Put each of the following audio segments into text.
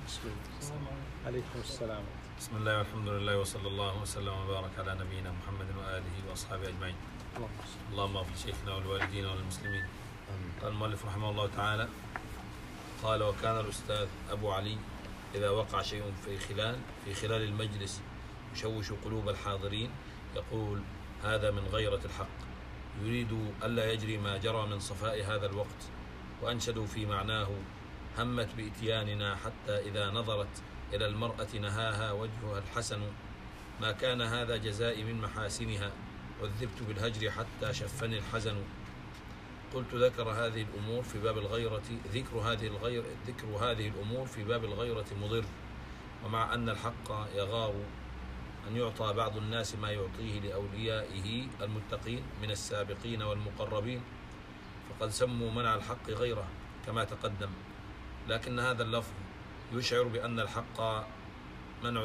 عليكم السلام. بسم الله والحمد لله وصلى الله وسلم وبارك على نبينا محمد وآله وأصحابه أجمعين. اللهم اغفر لشيخنا والوالدين والمسلمين. قال المؤلف رحمه الله تعالى: قال: وكان الأستاذ أبو علي إذا وقع شيء في خلال المجلس يشوش قلوب الحاضرين يقول: هذا من غيرة الحق، يريد ألا يجري ما جرى من صفاء هذا الوقت. وأنشدوا في معناه: همت بإتياننا حتى إذا نظرت إلى المرأة نهاها وجهها الحسن، ما كان هذا جزائي من محاسنها، عذبت بالهجر حتى شفني الحزن. قلت: ذكر هذه الأمور في باب الغيرة ذكر هذه الأمور في باب الغيرة مضر، ومع أن الحق يغار أن يعطى بعض الناس ما يعطيه لأوليائه المتقين من السابقين والمقربين، فقد سموا منع الحق غيره كما تقدم، لكن هذا اللفظ يشعر بأن الحق منع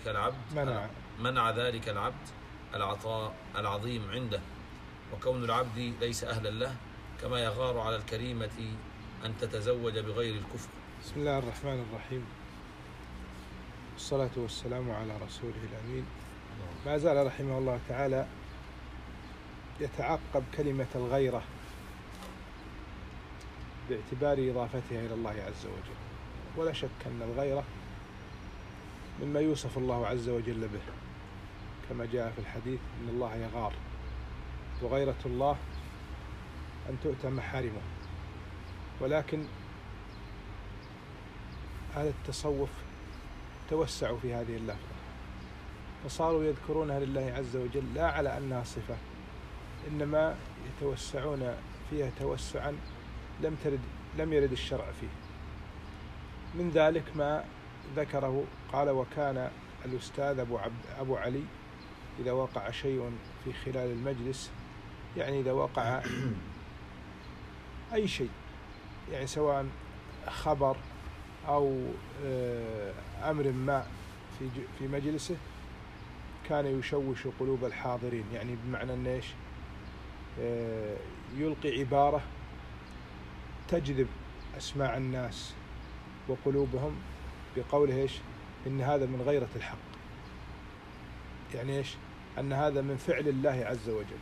ذلك العبد العطاء العظيم عنده، وكون العبد ليس أهلا له، كما يغار على الكريمة أن تتزوج بغير الكفر. بسم الله الرحمن الرحيم، والصلاة والسلام على رسوله الأمين. ما زال رحمه الله تعالى يتعقب كلمة الغيرة باعتبار إضافتها إلى الله عز وجل، ولا شك أن الغيرة مما يوصف الله عز وجل به، كما جاء في الحديث: إن الله يغار، وغيرة الله أن تؤتى محارمه. ولكن أهل التصوف توسعوا في هذه اللفظة، فصاروا يذكرونها لله عز وجل لا على أنها صفة، إنما يتوسعون فيها توسعا لم يرد الشرع فيه. من ذلك ما ذكره، قال: وكان الأستاذ أبو علي إذا وقع شيء في خلال المجلس، يعني إذا وقع أي شيء، يعني سواء خبر أو أمر ما في مجلسه، كان يشوش قلوب الحاضرين، يعني بمعنى أن إيش؟ يلقي عبارة تجذب أسماع الناس وقلوبهم بقوله إيش؟ إن هذا من غيرة الحق، يعني إيش؟ أن هذا من فعل الله عز وجل.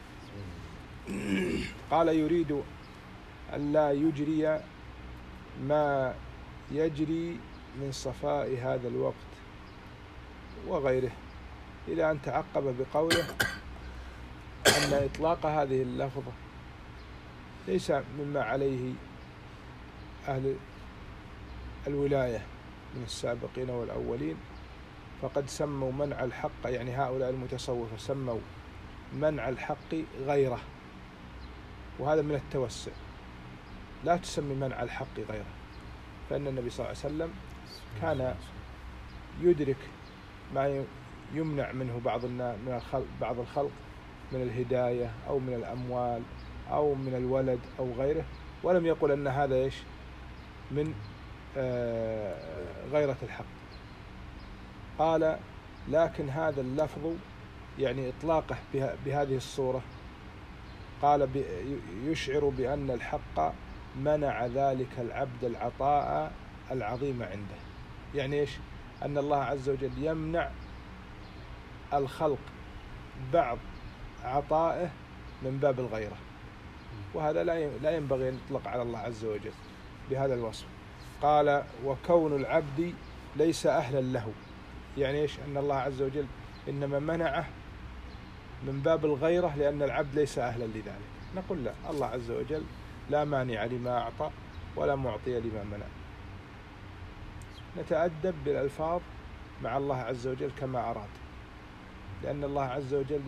قال: يريد أن لا يجري ما يجري من صفاء هذا الوقت وغيره، إلى أن تعقب بقوله أن إطلاق هذه اللفظة ليس مما عليه أهل الولاية من السابقين والأولين، فقد سموا منع الحق، يعني هؤلاء المتصوفة سموا منع الحق غيره، وهذا من التوسع. لا تسمي منع الحق غيره، فإن النبي صلى الله عليه وسلم كان يدرك ما يمنع منه بعض الخلق من الهداية أو من الأموال أو من الولد أو غيره، ولم يقل أن هذا إيش؟ من غيرة الحق. قال: لكن هذا اللفظ، يعني إطلاقه بهذه الصورة، قال: يشعر بأن الحق منع ذلك العبد العطاء العظيم عنده، يعني إيش؟ أن الله عز وجل يمنع الخلق بعض عطائه من باب الغيرة، وهذا لا ينبغي أن يطلق على الله عز وجل بهذا الوصف. قال: وكون العبد ليس أهلا له، يعني إيش؟ أن الله عز وجل إنما منعه من باب الغيرة لأن العبد ليس أهلا لذلك. نقول لا، الله عز وجل لا مانع لما أعطى ولا معطي لما منع. نتأدب بالألفاظ مع الله عز وجل كما أراد، لأن الله عز وجل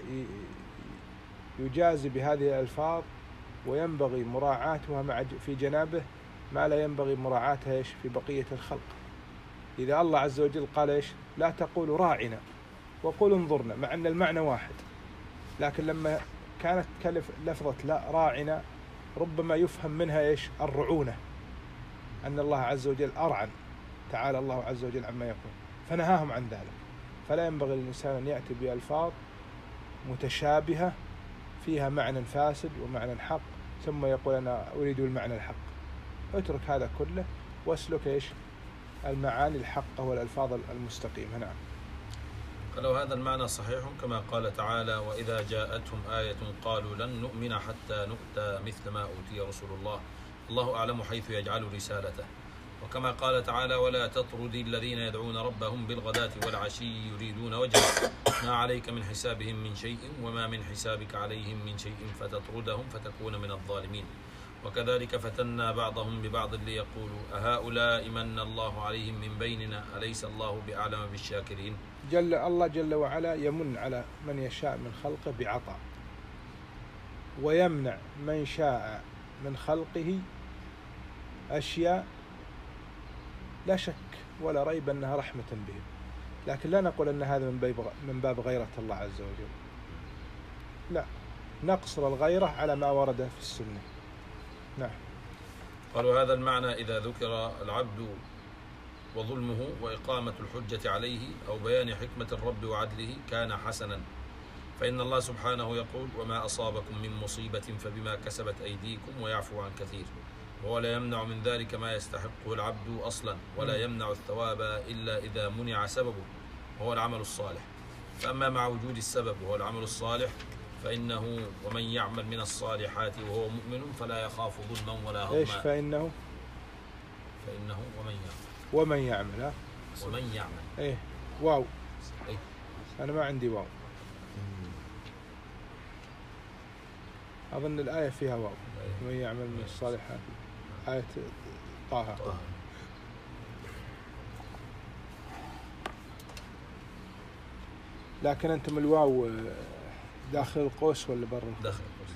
يجازي بهذه الألفاظ، وينبغي مراعاتها في جنابه ما لا ينبغي مراعاتها إيش؟ في بقية الخلق. إذا الله عز وجل قال إيش؟ لا تقولوا راعنا وقولوا انظرنا، مع أن المعنى واحد، لكن لما كانت لفظة لا راعنا ربما يفهم منها إيش؟ الرعونة، أن الله عز وجل أرعن، تعالى الله عز وجل عما يقول، فنهاهم عن ذلك. فلا ينبغي للإنسان أن يأتي بألفاظ متشابهة فيها معنى فاسد ومعنى حق ثم يقول أنا أريد المعنى الحق. اترك هذا كله واسلك إيش؟ المعاني الحقة والألفاظ المستقيمة. نعم. فلو هذا المعنى صحيح كما قال تعالى: وإذا جاءتهم آية قالوا لن نؤمن حتى نؤتى مثل ما أوتي رسول الله الله أعلم حيث يجعل رسالته. وكما قال تعالى: ولا تطرد الذين يدعون ربهم بالغداة والعشي يريدون وجهه ما عليك من حسابهم من شيء وما من حسابك عليهم من شيء فتطردهم فتكون من الظالمين. وكذلك فتنا بعضهم ببعض ليقولوا أهؤلاء من الله عليهم من بيننا أليس الله بأعلم بالشاكرين. الله جل وعلا يمن على من يشاء من خلقه بعطاء، ويمنع من شاء من خلقه أشياء لا شك ولا ريب أنها رحمة بهم، لكن لا نقول أن هذا من باب غيرة الله عز وجل، لا، نقصر الغيرة على ما ورد في السنة. نعم. قالوا هذا المعنى إذا ذكر العبد وظلمه وإقامة الحجة عليه أو بيان حكمة الرب وعدله كان حسنا، فإن الله سبحانه يقول: وما أصابكم من مصيبة فبما كسبت أيديكم ويعفو عن كثير. وهو لا يمنع من ذلك ما يستحقه العبد أصلا، ولا يمنع الثواب إلا إذا منع سببه وهو العمل الصالح. فأما مع وجود السبب وهو العمل الصالح فإنه ومن يعمل من الصالحات وهو مؤمن فلا يخاف ظلما ولا هضما. إيش فإنه ومن يعمل ومن يعمل إيه واو إيه؟ أنا ما عندي واو، أظن الآية فيها واو. ومن يعمل من الصالحات آية طه. لكن أنتم الواو داخل القوس ولا برا؟ داخل القوس.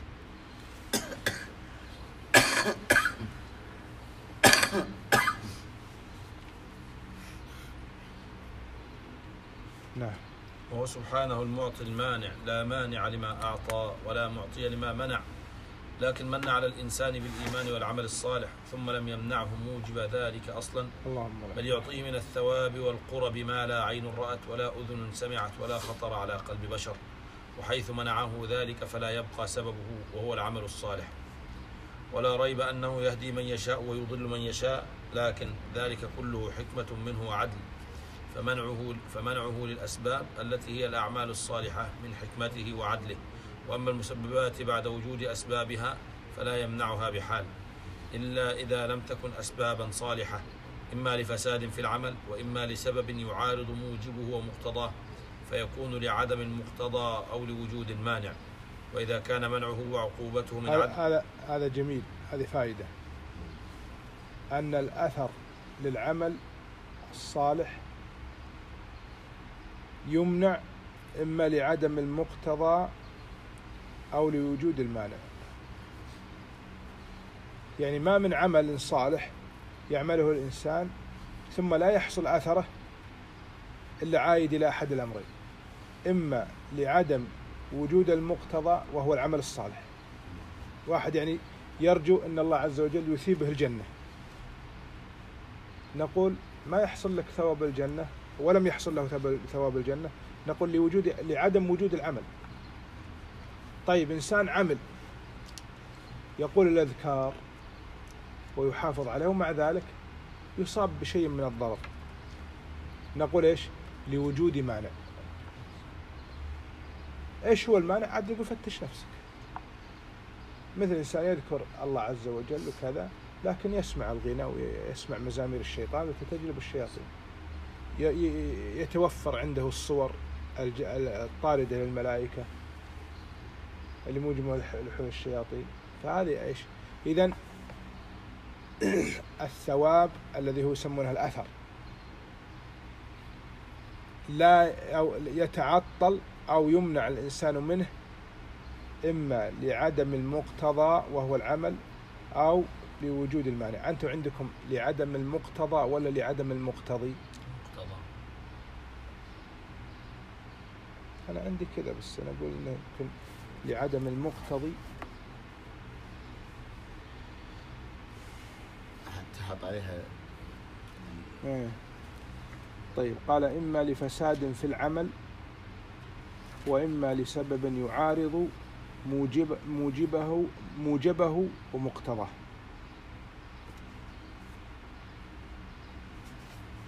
نعم. وهو سبحانه المعطي المانع، لا مانع لما أعطى ولا معطي لما منع، لكن من على الإنسان بالإيمان والعمل الصالح ثم لم يمنعه موجب ذلك أصلا، بل يعطيه من الثواب والقرب ما لا عين رأت ولا أذن سمعت ولا خطر على قلب بشر، وحيث منعه ذلك فلا يبقى سببه وهو العمل الصالح. ولا ريب أنه يهدي من يشاء ويضل من يشاء، لكن ذلك كله حكمة منه وعدل، فمنعه للأسباب التي هي الأعمال الصالحة من حكمته وعدله. وأما المسببات بعد وجود أسبابها فلا يمنعها بحال، إلا إذا لم تكن أسبابا صالحة، إما لفساد في العمل وإما لسبب يعارض موجبه ومقتضاه، فيكون لعدم المقتضى أو لوجود المانع. وإذا كان منعه وعقوبته من هذا جميل. هذه فائدة أن الأثر للعمل الصالح يمنع إما لعدم المقتضى أو لوجود المانع. يعني ما من عمل صالح يعمله الإنسان ثم لا يحصل أثره إلا عائد إلى أحد الأمرين: إما لعدم وجود المقتضى وهو العمل الصالح، واحد يعني يرجو أن الله عز وجل يثيبه الجنة، نقول ما يحصل لك ثواب الجنة ولم يحصل له ثواب الجنة، نقول لعدم وجود العمل. طيب إنسان عمل يقول الأذكار ويحافظ عليه ومع ذلك يصاب بشيء من الضرر، نقول إيش؟ لوجود مانع. إيش هو المانع؟ عاد يقول فتش نفسك. مثل إنسان يذكر الله عز وجل وكذا لكن يسمع الغناء ويسمع مزامير الشيطان وتتجلب الشياطين، يتوفر عنده الصور الطاردة للملائكة اللي موجبة لحوم الشياطين، فهذه إيش؟ إذن الثواب الذي هو يسمونه الأثر لا يتعطل أو يمنع الإنسان منه إما لعدم المقتضى وهو العمل أو لوجود المانع. أنتم عندكم لعدم المقتضى ولا لعدم المقتضي؟ مقتضى. أنا عندي كذا بس أنا أقول إنه يمكن لعدم المقتضي. تحط عليها طيب قال إما لفساد في العمل وإما لسبب يعارض موجبه ومقتضاه.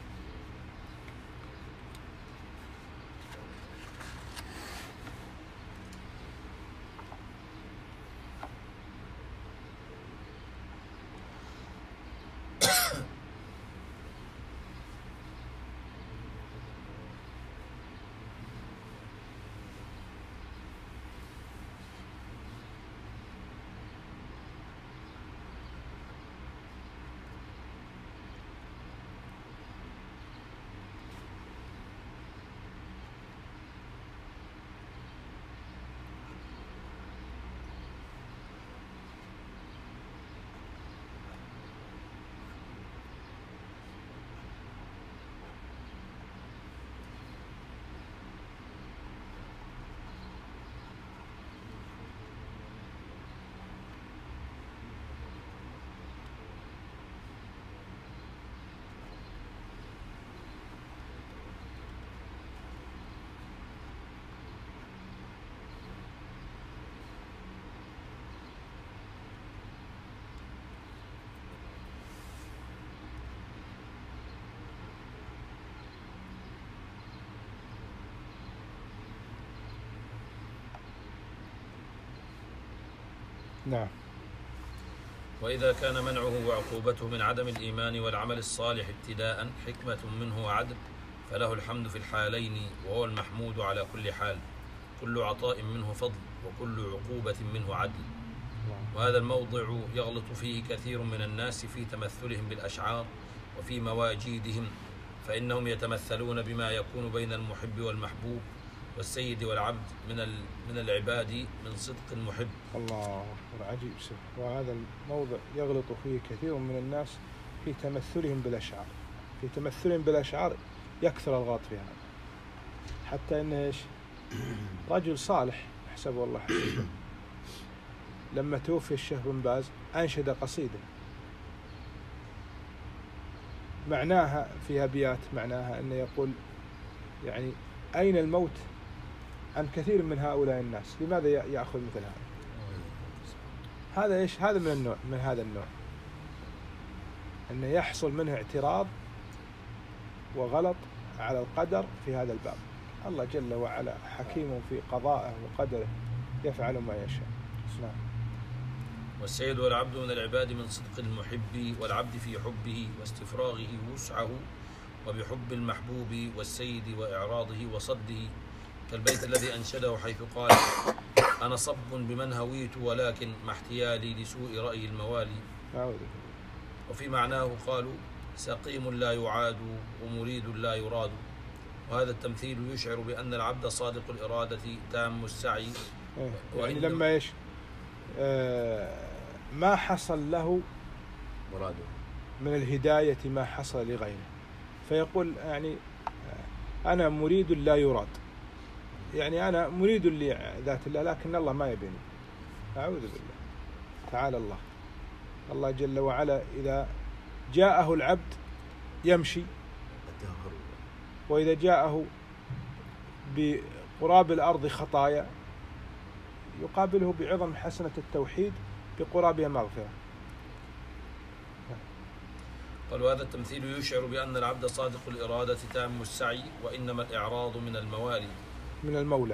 نعم. وإذا كان منعه وعقوبته من عدم الإيمان والعمل الصالح ابتداء حكمة منه وعدل، فله الحمد في الحالين، وهو المحمود على كل حال. كل عطاء منه فضل، وكل عقوبة منه عدل. وهذا الموضع يغلط فيه كثير من الناس في تمثلهم بالأشعار وفي مواجيدهم، فإنهم يتمثلون بما يكون بين المحب والمحبوب والسيد والعبد من العباد من صدق المحب. الله أكبر، عجيب. وهذا الموضع يغلط فيه كثير من الناس في تمثلهم بالأشعار. في تمثلهم بالأشعار يكثر الغلط فيها، حتى إنه إيش؟ رجل صالح حسبه الله حسيبه، لما توفي الشيخ بن باز أنشد قصيدة معناها في أبيات، معناها أنه يقول يعني أين الموت عن كثير من هؤلاء الناس؟ لماذا يأخذ مثل هذا؟ هذا إيش؟ هذا من هذا النوع، أنه يحصل منه اعتراض وغلط على القدر في هذا الباب. الله جل وعلا حكيم في قضائه وقدره، يفعل ما يشاء. نعم. والسيد والعبد من العباد من صدق المحب، والعبد في حبه واستفراغه وسعه، وبحب المحبوب والسيد وإعراضه وصده، كالبيت الذي أنشده حيث قال: أنا صب بمن هويت ولكن ما احتيالي لسوء رأي الموالي. وفي معناه قالوا: سقيم لا يعاد ومريد لا يراد. وهذا التمثيل يشعر بأن العبد صادق الإرادة تام السعي. يعني لما إيش ما حصل له مراده من الهداية ما حصل لغيره، فيقول يعني أنا مريد لا يراد، يعني أنا مريد لذات الله لكن الله ما يبيني. أعوذ بالله تعالى. الله جل وعلا إذا جاءه العبد يمشي، وإذا جاءه بقراب الأرض خطايا يقابله بعظم حسنة التوحيد بقرابها مغفرة. قال: وهذا التمثيل يشعر بأن العبد صادق الإرادة تام السعي، وإنما الإعراض من الموالي من المولى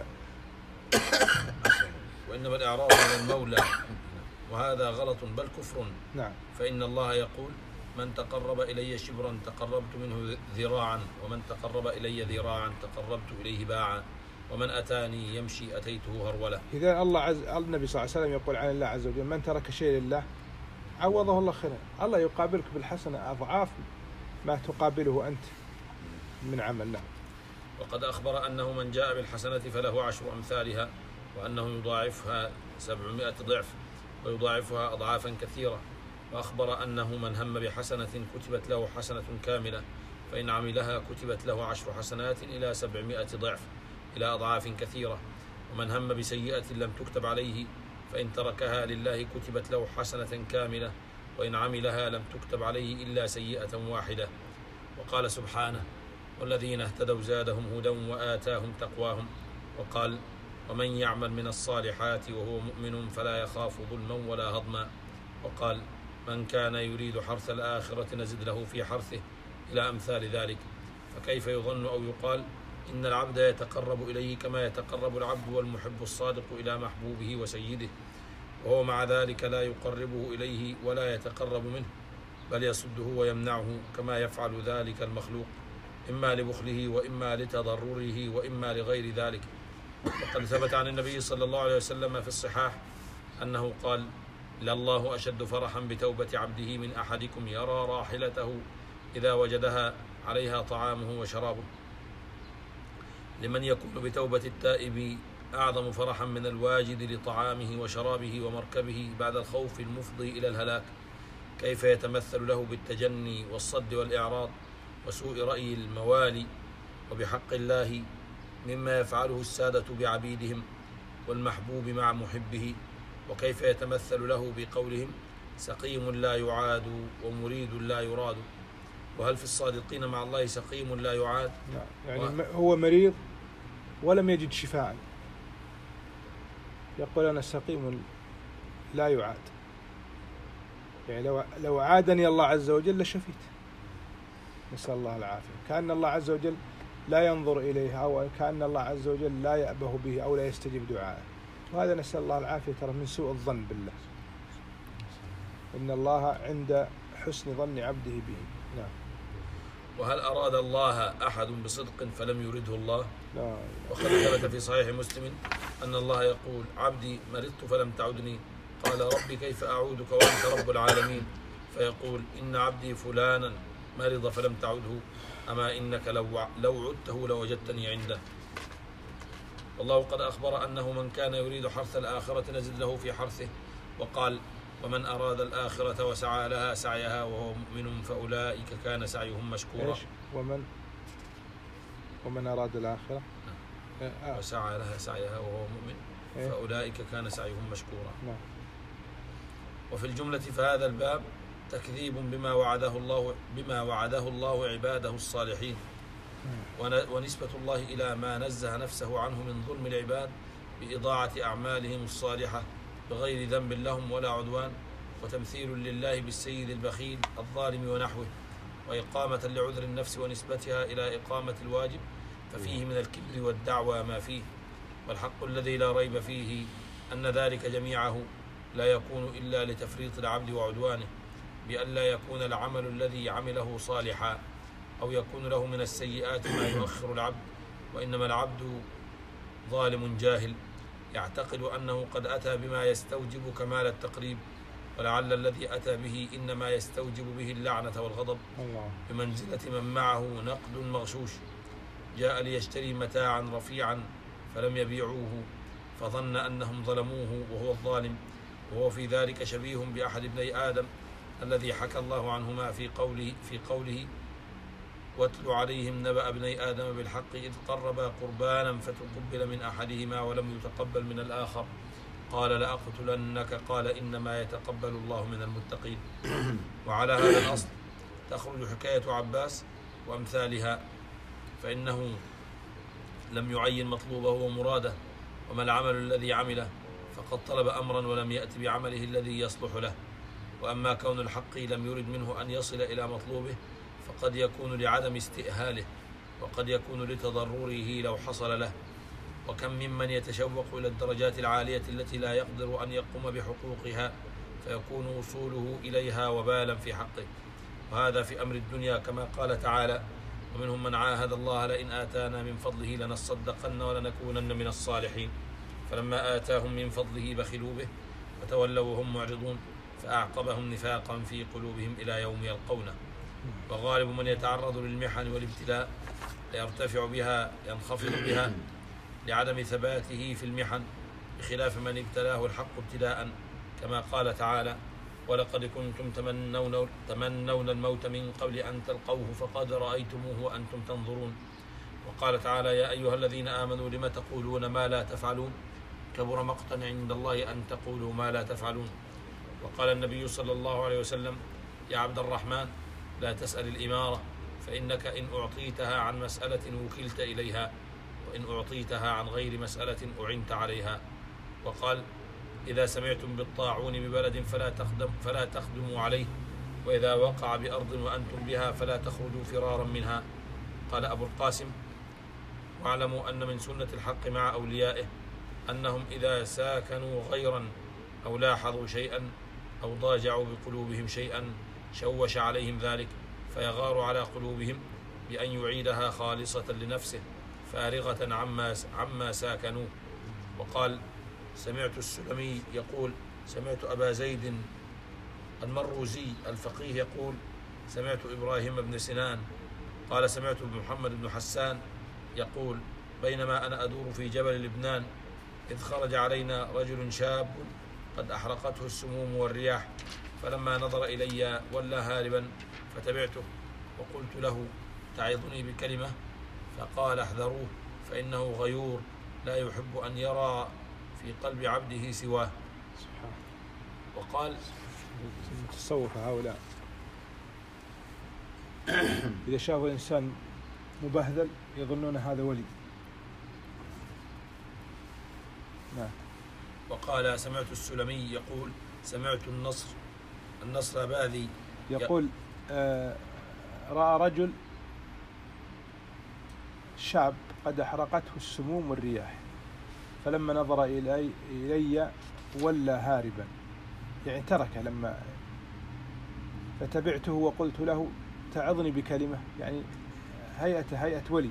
وإنما الإعراض من المولى، وهذا غلط بل كفر. نعم. فإن الله يقول: من تقرب إلي شبرا تقربت منه ذراعا، ومن تقرب إلي ذراعا تقربت إليه باعا، ومن أتاني يمشي أتيته هرولة. إذا النبي صلى الله عليه وسلم يقول عن الله عز وجل: من ترك شيء لله عوضه الله خيرا. الله يقابلك بالحسنة أضعاف ما تقابله أنت من عمل. نعم. وقد أخبر أنه من جاء بالحسنة فله 10 أمثالها، وأنه يضاعفها 700 ضعف، ويضاعفها أضعافا كثيرة. وأخبر أنه من هم بحسنة كتبت له حسنة كاملة، فإن عملها كتبت له 10 حسنات إلى 700 ضعف إلى أضعاف كثيرة. ومن هم بسيئة لم تكتب عليه، فإن تركها لله كتبت له حسنة كاملة، وإن عملها لم تكتب عليه إلا سيئة واحدة. وقال سبحانه: والذين اهتدوا زادهم هدى وآتاهم تقواهم. وقال: ومن يعمل من الصالحات وهو مؤمن فلا يخاف ظلما ولا هضما. وقال: من كان يريد حرث الآخرة نزد له في حرثه، إلى أمثال ذلك. فكيف يظن أو يقال إن العبد يتقرب إليه كما يتقرب العبد والمحب الصادق إلى محبوبه وسيده، وهو مع ذلك لا يقربه إليه ولا يتقرب منه، بل يصده ويمنعه كما يفعل ذلك المخلوق، إما لبخله وإما لتضرره وإما لغير ذلك. وقد ثبت عن النبي صلى الله عليه وسلم في الصحاح أنه قال: لله أشد فرحا بتوبة عبده من أحدكم يرى راحلته إذا وجدها عليها طعامه وشرابه. لمن يكون بتوبة التائب أعظم فرحا من الواجد لطعامه وشرابه ومركبه بعد الخوف المفضي إلى الهلاك. كيف يتمثل له بالتجني والصد والإعراض وسوء رأي الموالي وبحق الله مما يفعله السادة بعبيدهم والمحبوب مع محبه. وكيف يتمثل له بقولهم: سقيم لا يعاد ومريد لا يراد. وهل في الصادقين مع الله سقيم لا يعاد؟ يعني هو مريض ولم يجد شفاء، يقول أنا سقيم لا يعاد. يعني لو عادني الله عز وجل لشفيت، نسأل الله العافية. كأن الله عز وجل لا ينظر إليه، أو كأن الله عز وجل لا يأبه به أو لا يستجيب دعائه، وهذا نسأل الله العافية ترى من سوء الظن بالله. إن الله عند حسن ظن عبده به. نعم. وهل أراد الله أحد بصدق فلم يرده الله؟ لا. وقد ثبت في صحيح مسلم أن الله يقول: عبدي مرضت فلم تعدني، قال: ربي كيف أعودك وأنت رب العالمين؟ فيقول: إن عبدي فلانا مرض فلم تعده، أما إنك لو عدته لوجدتني عنده. والله قد أخبر أنه من كان يريد حرث الآخرة نزد له في حرثه، وقال: ومن أراد الآخرة وسعى لها سعيها وهو مؤمن فأولئك كان سعيهم مشكورا. إيش؟ ومن أراد الآخرة وسعى لها سعيها وهو مؤمن فأولئك كان سعيهم مشكورا. نعم. وفي الجملة فهذا الباب تكذيب بما وعده الله عباده الصالحين، ونسبة الله إلى ما نزه نفسه عنه من ظلم العباد بإضاعة أعمالهم الصالحة بغير ذنب لهم ولا عدوان، وتمثيل لله بالسيد البخيل الظالم ونحوه، وإقامة لعذر النفس ونسبتها إلى إقامة الواجب، ففيه من الكبر والدعوى ما فيه. والحق الذي لا ريب فيه أن ذلك جميعه لا يكون إلا لتفريط العبد وعدوانه، بأن لا يكون العمل الذي عمله صالحا أو يكون له من السيئات ما يؤخر العبد، وإنما العبد ظالم جاهل يعتقد أنه قد أتى بما يستوجب كمال التقريب، ولعل الذي أتى به إنما يستوجب به اللعنة والغضب، بمنزلة من معه نقد مغشوش جاء ليشتري متاعا رفيعا فلم يبيعوه فظن أنهم ظلموه وهو الظالم، وهو في ذلك شبيه بأحد ابني آدم الذي حكى الله عنهما في قوله واتل عليهم نبأ ابني آدم بالحق إذ قربا قربانا فتقبل من أحدهما ولم يتقبل من الآخر قال لأقتلنك قال إنما يتقبل الله من المتقين. وعلى هذا الأصل تخرج حكاية عباس وأمثالها، فإنه لم يعين مطلوبه ومراده وما العمل الذي عمله، فقد طلب أمرا ولم يأت بعمله الذي يصلح له. وأما كون الحق لم يرد منه أن يصل إلى مطلوبه فقد يكون لعدم استئهاله، وقد يكون لتضرره لو حصل له. وكم ممن يتشوق إلى الدرجات العالية التي لا يقدر أن يقوم بحقوقها فيكون وصوله إليها وبالا في حقه، وهذا في أمر الدنيا كما قال تعالى: ومنهم من عاهد الله لئن آتانا من فضله لنصدقن ولنكونن من الصالحين، فلما آتاهم من فضله بخلوا به وتولوا وهم معرضون فأعقبهم نفاقا في قلوبهم إلى يوم يلقونه. وغالب من يتعرض للمحن والابتلاء يرتفع بها ينخفض بها لعدم ثباته في المحن، بخلاف من ابتلاه الحق ابتلاء، كما قال تعالى: ولقد كنتم تمنون الموت من قبل أن تلقوه فقد رأيتموه وأنتم تنظرون. وقال تعالى: يا أيها الذين آمنوا لم تقولون ما لا تفعلون كبر مقتا عند الله أن تقولوا ما لا تفعلون. وقال النبي صلى الله عليه وسلم: يا عبد الرحمن لا تسأل الإمارة، فإنك إن أعطيتها عن مسألة وكلت إليها، وإن أعطيتها عن غير مسألة أعنت عليها. وقال: إذا سمعتم بالطاعون ببلد فلا تخدموا عليه، وإذا وقع بأرض وأنتم بها فلا تخرجوا فرارا منها. قال أبو القاسم: واعلموا أن من سنة الحق مع أوليائه أنهم إذا ساكنوا غيرا أو لاحظوا شيئا أو ضاجعوا بقلوبهم شيئا شوش عليهم ذلك فيغار على قلوبهم بأن يعيدها خالصة لنفسه فارغة عما ساكنوه. وقال: سمعت السلمي يقول: سمعت أبا زيد المروزي الفقيه يقول: سمعت إبراهيم بن سنان قال: سمعت محمد بن حسان يقول: بينما أنا أدور في جبل لبنان إذ خرج علينا رجل شاب قد أحرقته السموم والرياح، فلما نظر إلي ولى هاربا فتبعته وقلت له: تعظني بكلمة؟ فقال: احذروه فإنه غيور لا يحب أن يرى في قلب عبده سواه. وقال: متصوفة هؤلاء إذا شافوا إنسان مبهذل يظنون هذا ولي. نعم. وقال: سمعت السلمي يقول: سمعت النصر باذي يقول: رأى رجل شاب قد أحرقته السموم والرياح، فلما نظر إلي ولى هاربا، يعني تركه لما فتبعته وقلت له تعظني بكلمة، يعني هيئة ولي،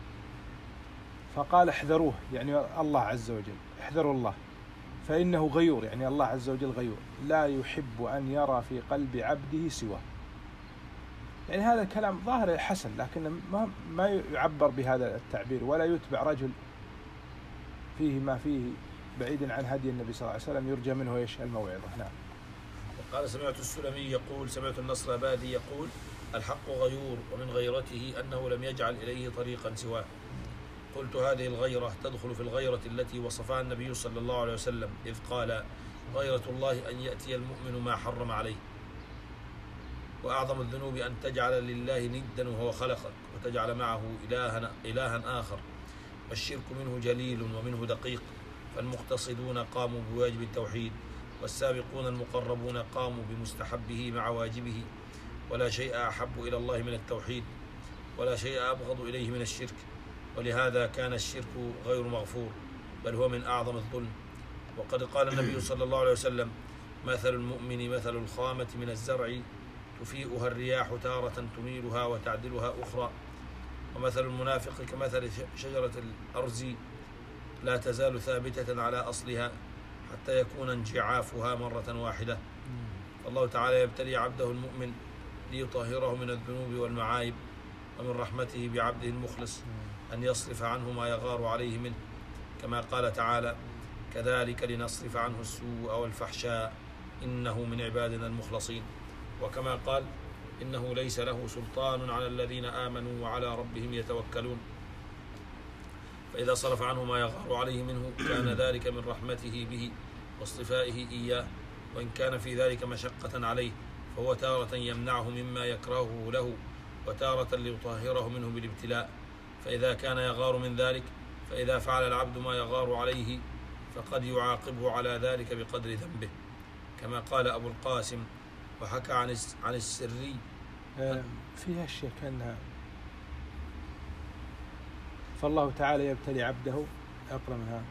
فقال احذروه، يعني الله عز وجل، احذروا الله فإنه غيور، يعني الله عز وجل غيور لا يحب أن يرى في قلب عبده سواه. يعني هذا الكلام ظاهر حسن، لكن ما يعبر بهذا التعبير، ولا يتبع رجل فيه ما فيه بعيدا عن هدي النبي صلى الله عليه وسلم يرجى منه ايش؟ الموعظة. نعم. وقال سمعت السلمي يقول سمعت النصر البادي يقول الحق غيور، ومن غيرته أنه لم يجعل إليه طريقا سواه. قلت هذه الغيرة تدخل في الغيرة التي وصفها النبي صلى الله عليه وسلم إذ قال غيرة الله أن يأتي المؤمن ما حرم عليه. وأعظم الذنوب أن تجعل لله ندا وهو خلقك وتجعل معه إلها آخر، والشرك منه جليل ومنه دقيق. فالمقتصدون قاموا بواجب التوحيد، والسابقون المقربون قاموا بمستحبه مع واجبه. ولا شيء أحب إلى الله من التوحيد، ولا شيء أبغض إليه من الشرك، ولهذا كان الشرك غير مغفور، بل هو من أعظم الظلم. وقد قال النبي صلى الله عليه وسلم مثل المؤمن مثل الخامة من الزرع تفيئها الرياح تارة تميلها وتعدلها أخرى، ومثل المنافق كمثل شجرة الأرز لا تزال ثابتة على أصلها حتى يكون انجعافها مرة واحدة. الله تعالى يبتلي عبده المؤمن ليطهره من الذنوب والمعايب، ومن رحمته بعبده المخلص أن يصرف عنه ما يغار عليه منه، كما قال تعالى كذلك لنصرف عنه السوء والفحشاء إنه من عبادنا المخلصين. وكما قال إنه ليس له سلطان على الذين آمنوا وعلى ربهم يتوكلون. فإذا صرف عنه ما يغار عليه منه كان ذلك من رحمته به واصطفائه إياه، وإن كان في ذلك مشقة عليه فهو تارة يمنعه مما يكرهه له، وتارة ليطهره منه بالابتلاء. فإذا كان يغار من ذلك، فإذا فعل العبد ما يغار عليه فقد يعاقبه على ذلك بقدر ذنبه، كما قال أبو القاسم وحكى عن السري فيها الشيء كأنها فالله تعالى يبتلي عبده أقرأ منها.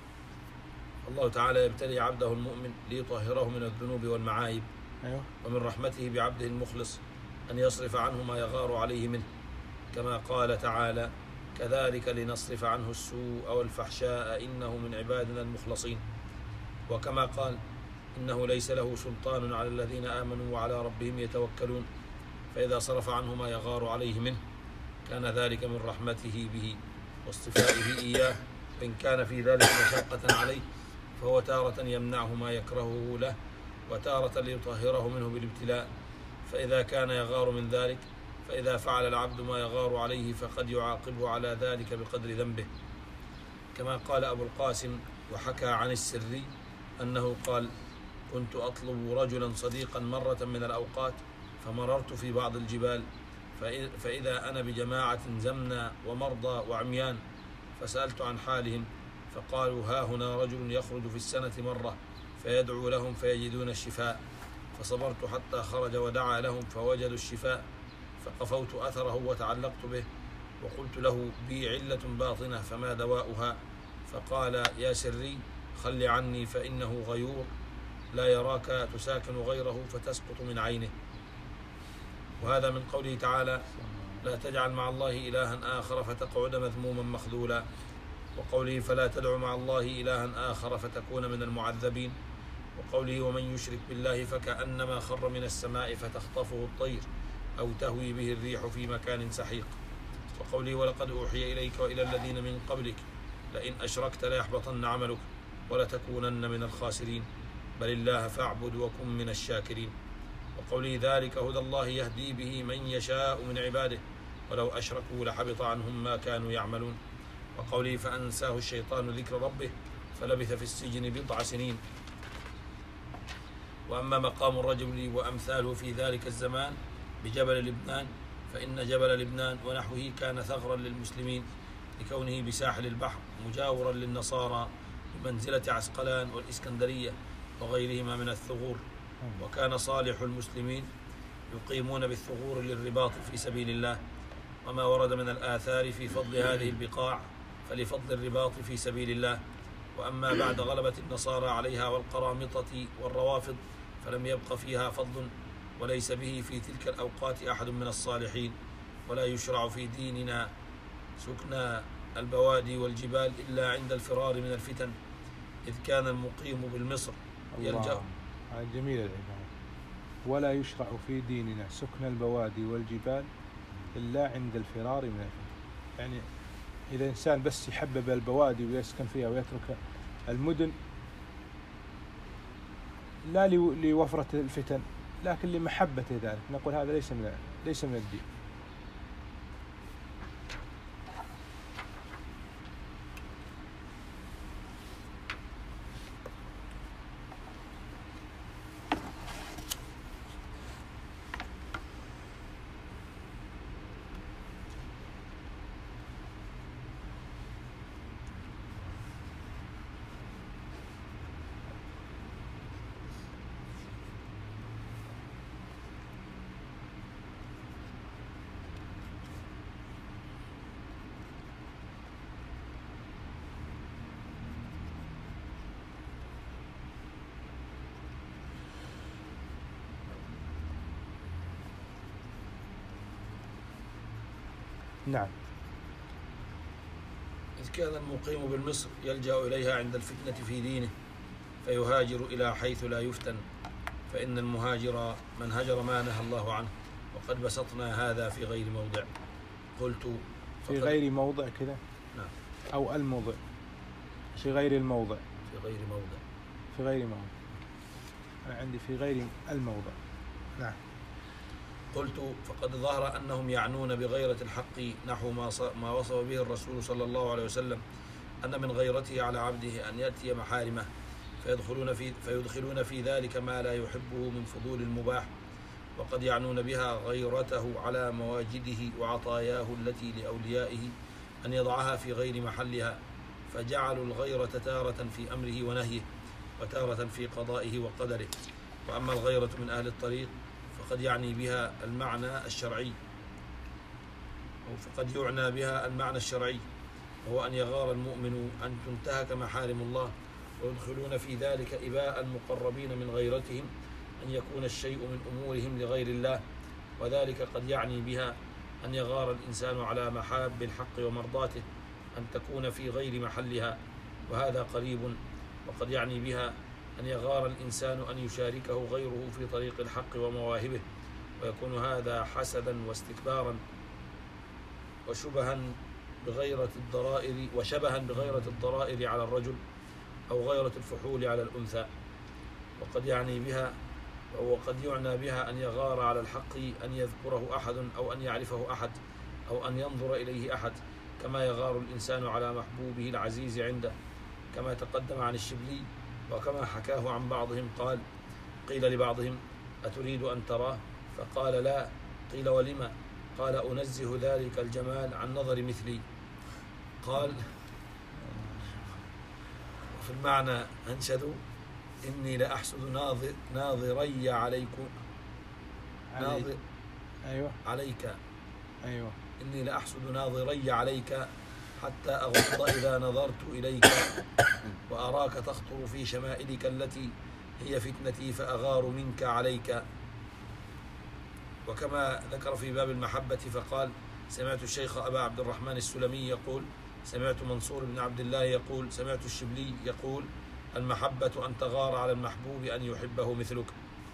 الله تعالى يبتلي عبده المؤمن ليطهره من الذنوب والمعايب. أيوه. ومن رحمته بعبده المخلص أن يصرف عنه ما يغار عليه منه، كما قال تعالى كذلك لنصرف عنه السوء والفحشاء إنه من عبادنا المخلصين. وكما قال إنه ليس له سلطان على الذين آمنوا وعلى ربهم يتوكلون. فإذا صرف عنه ما يغار عليه منه كان ذلك من رحمته به واصطفائه إياه، وإن كان في ذلك مشقة عليه فهو تارة يمنعه ما يكرهه له، وتارة ليطهره منه بالابتلاء. فإذا كان يغار من ذلك، فإذا فعل العبد ما يغار عليه فقد يعاقبه على ذلك بقدر ذنبه، كما قال أبو القاسم وحكى عن السري أنه قال كنت أطلب رجلا صديقا مرة من الأوقات، فمررت في بعض الجبال فإذا أنا بجماعة زمنا ومرضى وعميان، فسألت عن حالهم فقالوا ها هنا رجل يخرج في السنة مرة فيدعو لهم فيجدون الشفاء، فصبرت حتى خرج ودعا لهم فوجدوا الشفاء، فقفوت أثره وتعلقت به وقلت له بي علة باطنة فما دواؤها؟ فقال يا سري خل عني فإنه غيور لا يراك تساكن غيره فتسقط من عينه. وهذا من قوله تعالى لا تجعل مع الله إلها آخر فتقعد مذموما مخذولا، وقوله فلا تدع مع الله إلها آخر فتكون من المعذبين، وقوله ومن يشرك بالله فكأنما خر من السماء فتخطفه الطير أو تهوي به الريح في مكان سحيق، وقوله ولقد أوحي إليك وإلى الذين من قبلك لئن أشركت ليحبطن عملك ولتكونن من الخاسرين بل الله فاعبد وكن من الشاكرين، وقوله ذلك هدى الله يهدي به من يشاء من عباده ولو أشركوا لحبط عنهم ما كانوا يعملون، وقوله فأنساه الشيطان ذكر ربه فلبث في السجن بضع سنين. وأما مقام الرجل وأمثاله في ذلك الزمان بجبل لبنان، فإن جبل لبنان ونحوه كان ثغرا للمسلمين لكونه بساحل البحر مجاورا للنصارى بمنزلة عسقلان والإسكندرية وغيرهما من الثغور، وكان صالح المسلمين يقيمون بالثغور للرباط في سبيل الله. وما ورد من الآثار في فضل هذه البقاع فلفضل الرباط في سبيل الله. وأما بعد غلبة النصارى عليها والقرامطة والروافض فلم يبق فيها فضل وليس به في تلك الأوقات أحد من الصالحين، ولا يشرع في ديننا سكن البوادي والجبال إلا عند الفرار من الفتن، إذ كان المقيم بالمصر يلجأ. جميلة العبارة. ولا يشرع في ديننا سكن البوادي والجبال إلا عند الفرار من الفتن. يعني إذا إنسان بس يحبب البوادي ويسكن فيها ويترك المدن لا لوفرة الفتن لكن لمحبة ذلك، نقول هذا ليس من الدين. نعم. إذ كان المقيم بالمصر يلجأ إليها عند الفتنة في دينه فيهاجر إلى حيث لا يفتن، فإن المهاجر من هجر ما نهى الله عنه، وقد بسطنا هذا في غير موضع. قلت في غير موضع كذا؟ نعم. أو الموضع في غير الموضع. في غير موضع. في غير موضع. أنا عندي في غير الموضع. نعم. قلت فقد ظهر أنهم يعنون بغيرة الحق نحو ما وصف به الرسول صلى الله عليه وسلم، أن من غيرته على عبده أن يأتي محارمه فيدخلون في ذلك ما لا يحبه من فضول المباح، وقد يعنون بها غيرته على مواجده وعطاياه التي لأوليائه أن يضعها في غير محلها، فجعلوا الغيرة تارة في أمره ونهيه وتارة في قضائه وقدره. وأما الغيرة من أهل الطريق فقد يعني بها المعنى الشرعي، فقد يعنى بها المعنى الشرعي، وهو أن يغار المؤمن أن تنتهك محارم الله، ويدخلون في ذلك إباء المقربين من غيرتهم أن يكون الشيء من أمورهم لغير الله، وذلك قد يعني بها أن يغار الإنسان على محاب الحق ومرضاته أن تكون في غير محلها، وهذا قريب. وقد يعني بها أن يغار الإنسان أن يشاركه غيره في طريق الحق ومواهبه، ويكون هذا حسدا واستكبارا وشبها بغيرة الضرائر على الرجل، أو غيرة الفحول على الأنثى. وقد يعنى بها أن يغار على الحق أن يذكره أحد أو أن يعرفه أحد أو أن ينظر إليه أحد، كما يغار الإنسان على محبوبه العزيز عنده، كما تقدم عن الشبلي، وكما حكاه عن بعضهم قال: قيل لبعضهم: أتريد أن تراه؟ فقال: لا. قيل: ولم؟ قال: أنزه ذلك الجمال عن نظر مثلي. قال وفي المعنى أنشدوا: إني لأحسد ناظري عليكم عليك. أيوة. إني لأحسد ناظري عليك حتى أغض إذا نظرت إليك، وأراك تخطر في شمائلك التي هي فتنتي فأغار منك عليك. وكما ذكر في باب المحبة فقال: سمعت الشيخ أبا عبد الرحمن السلمي يقول، سمعت منصور بن عبد الله يقول، سمعت الشبلي يقول: المحبة أن تغار على المحبوب أن يحبه مثلك.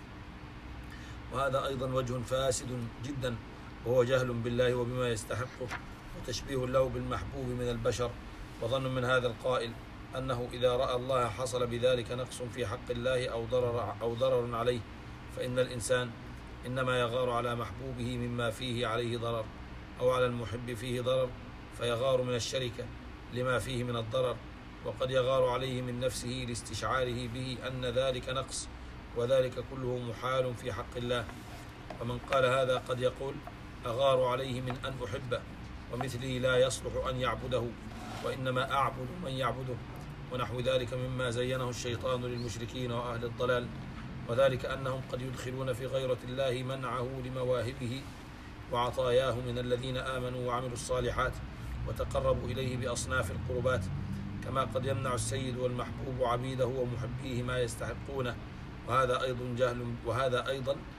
وهذا أيضا وجه فاسد جدا، وهو جهل بالله وبما يستحقه، وتشبيه له بالمحبوب من البشر، وظن من هذا القائل أنه إذا رأى الله حصل بذلك نقص في حق الله أو ضرر عليه، فإن الإنسان إنما يغار على محبوبه مما فيه عليه ضرر، أو على المحب فيه ضرر فيغار من الشركة لما فيه من الضرر، وقد يغار عليه من نفسه لاستشعاره به أن ذلك نقص، وذلك كله محال في حق الله. ومن قال هذا قد يقول: أغار عليه من أن أحبه، ومثلي لا يصلح أن يعبده، وإنما أعبد من يعبده، ونحو ذلك مما زينه الشيطان للمشركين وأهل الضلال، وذلك أنهم قد يدخلون في غيرة الله منعه لمواهبه وعطاياه من الذين آمنوا وعملوا الصالحات وتقربوا إليه بأصناف القربات، كما قد يمنع السيد والمحبوب عبيده ومحبيه ما يستحقونه، وهذا أيضا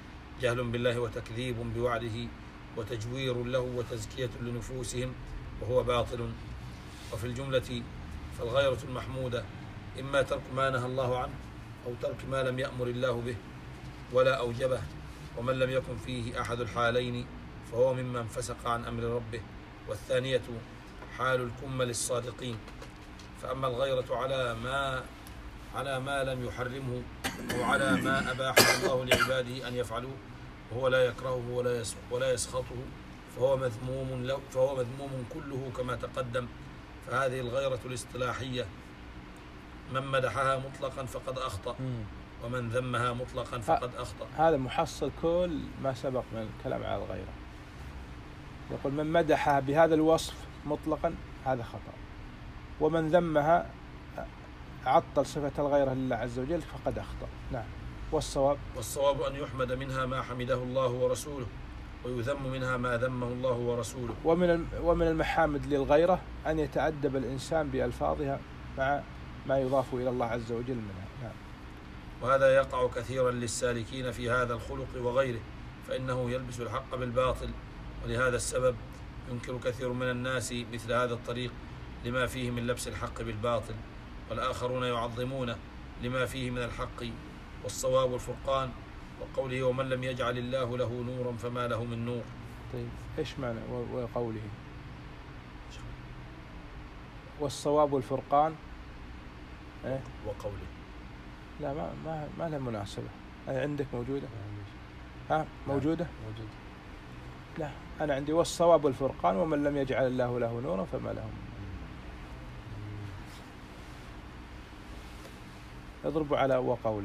جهل بالله وتكذيب بوعده وتجوير له وتزكية لنفوسهم، وهو باطل. وفي الجملة فالغيرة المحمودة إما ترك ما نهى الله عنه أو ترك ما لم يأمر الله به ولا أوجبه، ومن لم يكن فيه أحد الحالين فهو ممن فسق عن أمر ربه. والثانية حال الكمل الصادقين. فأما الغيرة على ما لم يحرمه أو على ما أباحه الله لعباده أن يفعلوه وهو لا يكرهه ولا يسخطه فهو مذموم كله كما تقدم. فهذه الغيرة الاصطلاحية من مدحها مطلقا فقد أخطأ، ومن ذمها مطلقا فقد أخطأ. هذا محصل كل ما سبق من الكلام على الغيرة. يقول من مدحها بهذا الوصف مطلقا هذا خطأ، ومن ذمها عطل صفة الغيرة لله عز وجل فقد أخطأ. نعم. والصواب أن يحمد منها ما حمده الله ورسوله، ويذم منها ما ذمه الله ورسوله. ومن المحامد للغيرة أن يتأدب الإنسان بألفاظها مع ما يضاف إلى الله عز وجل منها. نعم. وهذا يقع كثيرا للسالكين في هذا الخلق وغيره، فإنه يلبس الحق بالباطل، ولهذا السبب ينكر كثير من الناس مثل هذا الطريق لما فيه من لبس الحق بالباطل، والآخرون يعظمونه لما فيه من الحق والصواب والفرقان، وقوله ومن لم يجعل الله له نورا فما له من نور. طيب إيش معنى وقوله والصواب والفرقان؟ وقوله لا ما لها مناسبة. عندك موجودة؟ موجودة؟ موجود. لا أنا عندي والصواب والفرقان ومن لم يجعل الله له نورا فما له من نور. اضربوا على وقوله.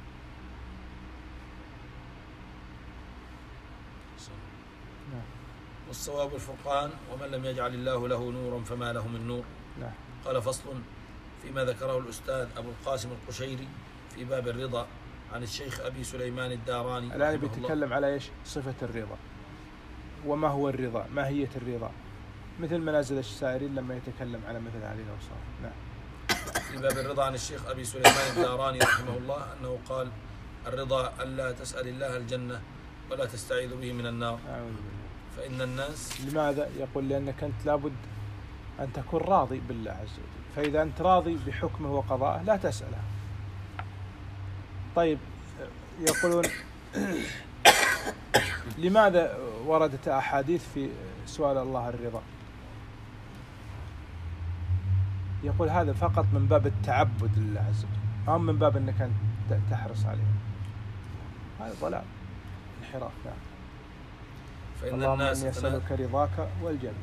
والصواب الفرقان ومن لم يجعل الله له نورا فما له من نور. نعم. قال فصل فيما ذكره الأستاذ أبو القاسم القشيري في باب الرضا عن الشيخ أبي سليمان الداراني. الآن بيتكلم على إيش؟ صفة الرضا، وما هو الرضا، ماهية الرضا، مثل منازل السائرين لما يتكلم على مثل هذه الأوصاف. نعم. في باب الرضا عن الشيخ أبي سليمان الداراني رحمه الله أنه قال الرضا ألا تسأل الله الجنة ولا تستعيذ به من النار. فإن الناس لماذا؟ يقول لأنك أنت لابد أن تكون راضي بالله عز وجل، فإذا أنت راضي بحكمه وقضائه لا تسأله. طيب يقولون لماذا وردت أحاديث في سؤال الله الرضا؟ يقول هذا فقط من باب التعبد لله عز وجل، أو من باب أنك أنت تحرص عليه. هذا ضلال انحراف. نعم. فإن الناس يسألك رضاك والجنة.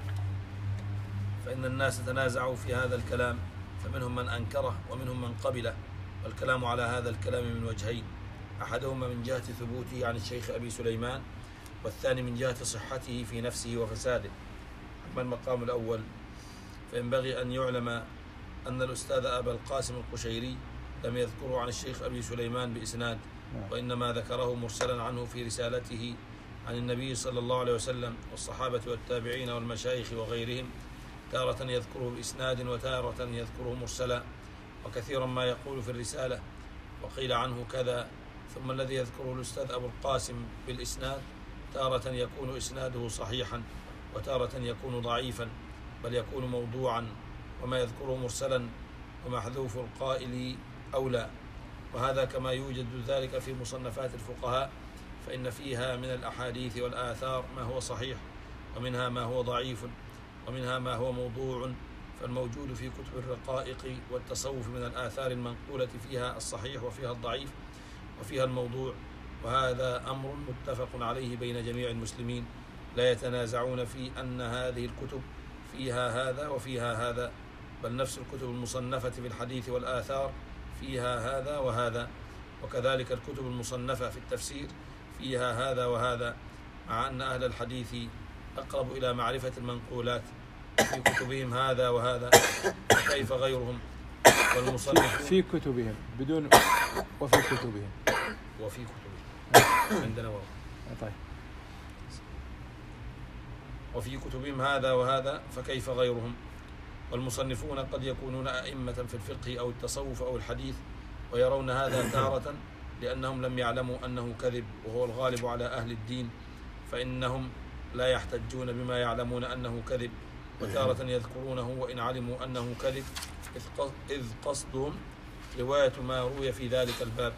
فإن الناس تنازعوا في هذا الكلام، فمنهم من أنكره ومنهم من قبله، والكلام على هذا الكلام من وجهين، أحدهما من جهة ثبوته عن الشيخ أبي سليمان، والثاني من جهة صحته في نفسه وفساده. أما المقام الأول فينبغي أن يعلم أن الأستاذ أبا القاسم القشيري لم يذكره عن الشيخ أبي سليمان بإسناد، وإنما ذكره مرسلا عنه في رسالته عن النبي صلى الله عليه وسلم والصحابة والتابعين والمشايخ وغيرهم، تارة يذكره بإسناد وتارة يذكره مرسلا، وكثيرا ما يقول في الرسالة وقيل عنه كذا، ثم الذي يذكره الأستاذ أبو القاسم بالإسناد تارة يكون إسناده صحيحا وتارة يكون ضعيفا، بل يكون موضوعا، وما يذكره مرسلا ومحذوف القائل أولى. وهذا كما يوجد ذلك في مصنفات الفقهاء، فإن فيها من الأحاديث والآثار ما هو صحيح، ومنها ما هو ضعيف، ومنها ما هو موضوع. فالموجود في كتب الرقائق والتصوف من الآثار المنقولة فيها الصحيح وفيها الضعيف وفيها الموضوع، وهذا أمر متفق عليه بين جميع المسلمين، لا يتنازعون في أن هذه الكتب فيها هذا وفيها هذا، بل نفس الكتب المصنفة في الحديث والآثار فيها هذا وهذا، وكذلك الكتب المصنفة في التفسير فيها هذا وهذا، مع أن أهل الحديث أقرب إلى معرفة المنقولات في كتبهم هذا وهذا، وكيف غيرهم. والمصنف في كتبهم بدون وفي كتبهم عندنا طيب. وفي كتبهم هذا وهذا فكيف غيرهم. والمصنفون قد يكونون أئمة في الفقه أو التصوف أو الحديث، ويرون هذا تارة لأنهم لم يعلموا أنه كذب، وهو الغالب على أهل الدين، فإنهم لا يحتجون بما يعلمون أنه كذب، وتارة يذكرونه وإن علموا أنه كذب، إذ قصدهم رواية ما روي في ذلك الباب.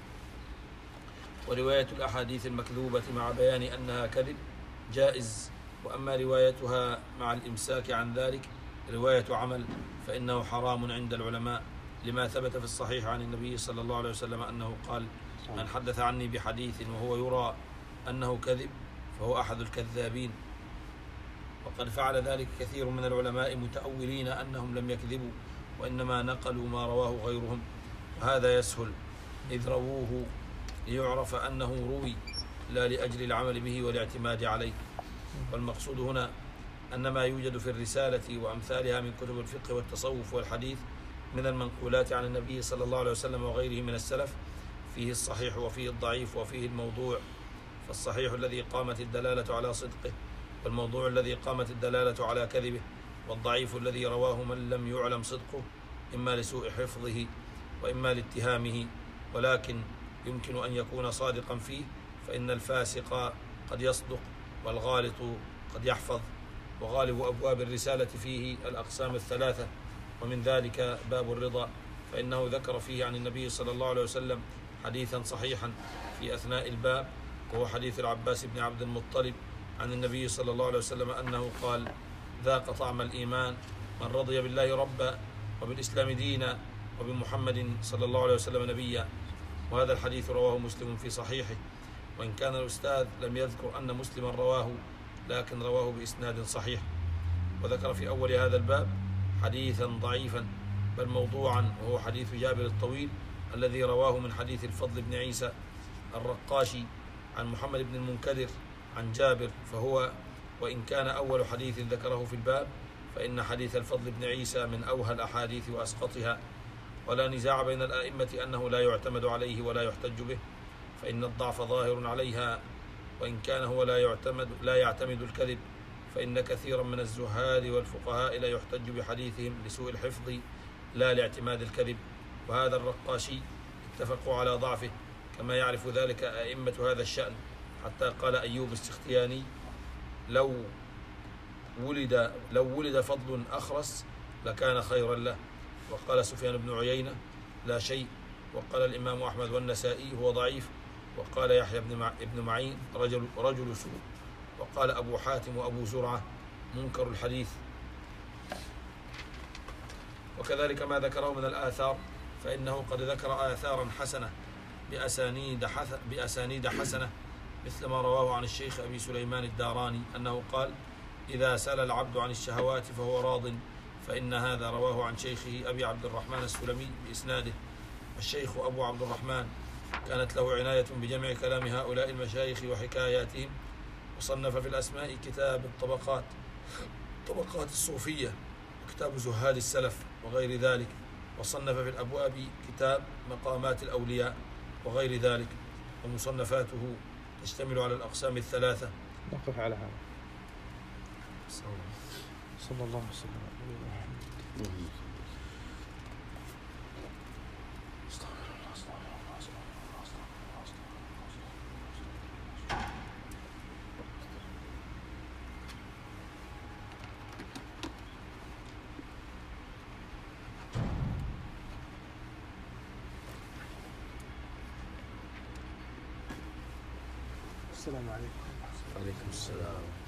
ورواية الأحاديث المكذوبة مع بيان أنها كذب جائز، وأما روايتها مع الإمساك عن ذلك رواية عمل، فإنه حرام عند العلماء، لما ثبت في الصحيح عن النبي صلى الله عليه وسلم أنه قال: من حدث عني بحديث وهو يرى أنه كذب فهو أحد الكذابين. وقد فعل ذلك كثير من العلماء متأولين أنهم لم يكذبوا، وإنما نقلوا ما رواه غيرهم، وهذا يسهل إذ رووه ليعرف أنه روي، لا لأجل العمل به والاعتماد عليه. والمقصود هنا أن ما يوجد في الرسالة وأمثالها من كتب الفقه والتصوف والحديث من المنقولات عن النبي صلى الله عليه وسلم وغيره من السلف فيه الصحيح وفيه الضعيف وفيه الموضوع، فالصحيح الذي قامت الدلالة على صدقه، والموضوع الذي قامت الدلالة على كذبه، والضعيف الذي رواه من لم يعلم صدقه، إما لسوء حفظه وإما لاتهامه، ولكن يمكن أن يكون صادقا فيه، فإن الفاسق قد يصدق والغالط قد يحفظ. وغالب أبواب الرسالة فيه الأقسام الثلاثة، ومن ذلك باب الرضا، فإنه ذكر فيه عن النبي صلى الله عليه وسلم حديثا صحيحا في أثناء الباب، وهو حديث العباس بن عبد المطلب عن النبي صلى الله عليه وسلم أنه قال: ذاق طعم الإيمان من رضي بالله ربا وبالإسلام دينا وبمحمد صلى الله عليه وسلم نبيا. وهذا الحديث رواه مسلم في صحيحه، وإن كان الأستاذ لم يذكر أن مسلما رواه، لكن رواه بإسناد صحيح. وذكر في أول هذا الباب حديثا ضعيفا بل موضوعا، وهو حديث جابر الطويل الذي رواه من حديث الفضل بن عيسى الرقاشي عن محمد بن المنكدر عن جابر، فهو وإن كان أول حديث ذكره في الباب، فإن حديث الفضل بن عيسى من أوهى الأحاديث وأسقطها، ولا نزاع بين الآئمة أنه لا يعتمد عليه ولا يحتج به، فإن الضعف ظاهر عليها، وإن كان هو لا يعتمد الكذب، فإن كثيرا من الزهاد والفقهاء لا يحتج بحديثهم لسوء الحفظ لا لاعتماد الكذب. وهذا الرقاشي اتفقوا على ضعفه، كما يعرف ذلك أئمة هذا الشأن، حتى قال أيوب السختياني: لو ولد فضل أخرس لكان خيرا له. وقال سفيان بن عيينة: لا شيء. وقال الإمام أحمد والنسائي: هو ضعيف. وقال يحيى بن معين: رجل سوء. وقال أبو حاتم وأبو زرعة: منكر الحديث. وكذلك ما ذكره من الآثار، فإنه قد ذكر آثارا حسنة بأسانيد حسنة، مثل ما رواه عن الشيخ أبي سليمان الداراني أنه قال: إذا سال العبد عن الشهوات فهو راض، فإن هذا رواه عن شيخه أبي عبد الرحمن السلمي بإسناده. والشيخ أبو عبد الرحمن كانت له عناية بجمع كلام هؤلاء المشايخ وحكاياتهم، وصنف في الأسماء كتاب طبقات الصوفية، وكتاب زهاد السلف وغير ذلك، وصنف في الأبواب كتاب مقامات الأولياء وغير ذلك، ومصنفاته تشتمل على الأقسام الثلاثة. نقف على هذا. صلى الله عليه وسلم. السلام عليكم. وعليكم السلام.